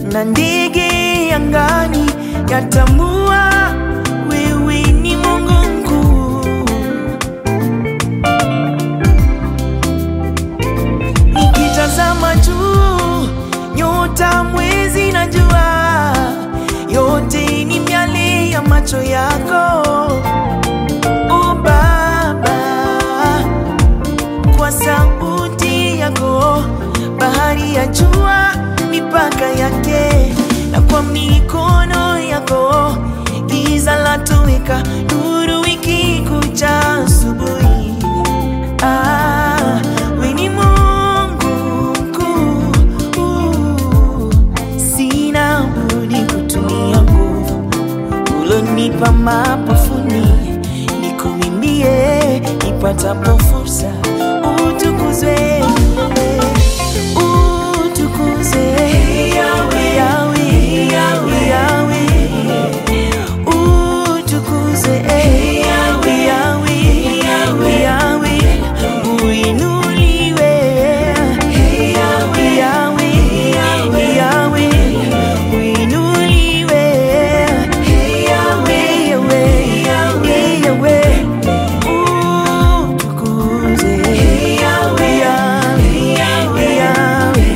na ndege angani yatambua wewe ni Mungu mkuu. Nikitazama juu, nyota, mwezi na jua, yote ni miale ya macho yako. O Baba, kwa sauti yako bahari ya jua mipaka yake, na kwa mikono yako giza latoweka, nuru ikikuja asubuhi. Wewe ni Mungu mkuu, sina budi kutumia nguvu ulonipa mapafuni, nikuimbie nipatapo fursa. Utukuzwe, utukuzwe Yahweh, Yahweh, Yahweh. Utukuzwe Yahweh, Yahweh, Yahweh. Uinuliwe Yahweh, Yahweh, Yahweh. Uinuliwe Yahweh, Yahweh, Yahweh. Utukuzwe Yahweh, Yahweh, Yahweh.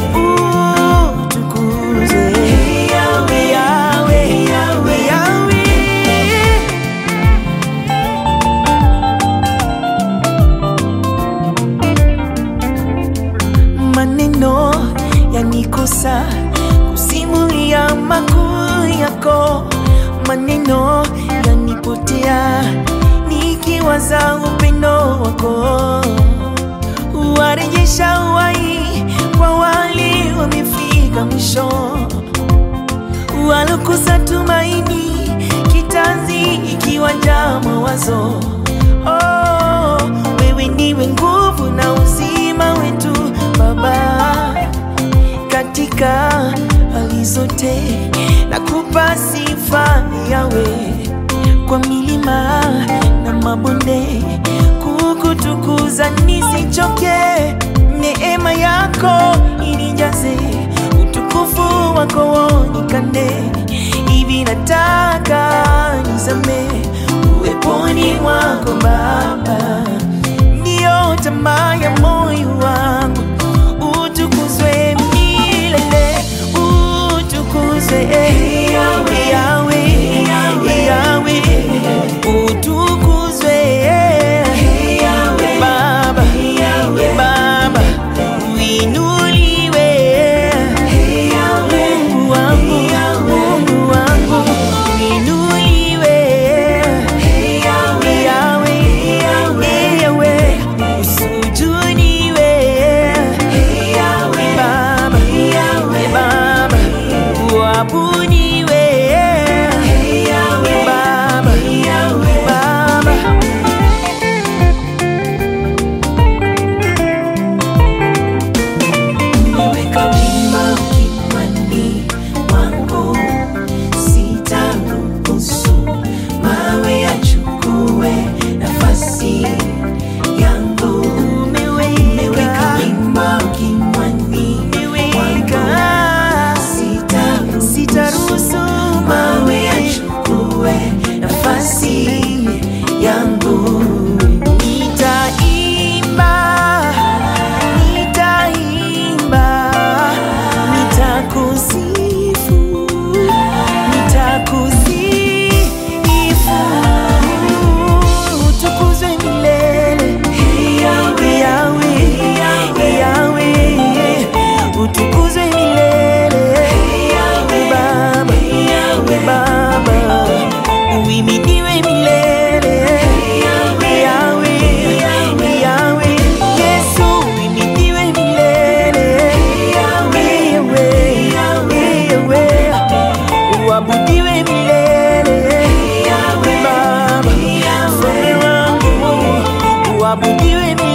Utukuzwe Yahweh, Yahweh, Yahweh. Maneno yanikosa kusimulia makuu yako, maneno yanipotea nikiwaza upendo wako. Warejesha uhai kwa wale wamefika mwisho, walokosa tumaini, kitanzi ikiwajaa mawazo. Wewe ndiwe nguvu na uzima wetu Baba, katika hali zote nakupa sifa Yahweh, kwa milima na mabonde kukutukuza nisichoke. Neema yako inijaze, utukufu wako uonekane, hivi nataka nizame uweponi mwako Baba, ndiyo tamaa ya moyo wangu. Utukuzwe milele, utukuzwe Yahweh, Yahweh, Yahweh. Utukuzwe Baba, Baba. Uinuliwe Mungu wangu, Mungu wangu. Uinuliwe Yahweh, Yahweh. Usujudiwe Baba, Baba. Uabudiwe Baba, Baba. Nimeweka wima kinywani mwangu, sitaruhusu mawe yachukue nafasi yangu. Nimeweka wima kinywani mwangu, sitaruhusu mawe yachukue nafasi yangu. Nitaimba, nitaimba, nitakusifu, nitakusifu. Utukuzwe milele Yahweh, Yahweh. Utukuzwe milele Baba, Baba. Uhimidiwe milele Yahweh, Yahweh. Yesu uhimidiwe milele Yahweh, Yahweh. Uabudiwe milele Baba, Mfalme wangu. Uabudiwe milele.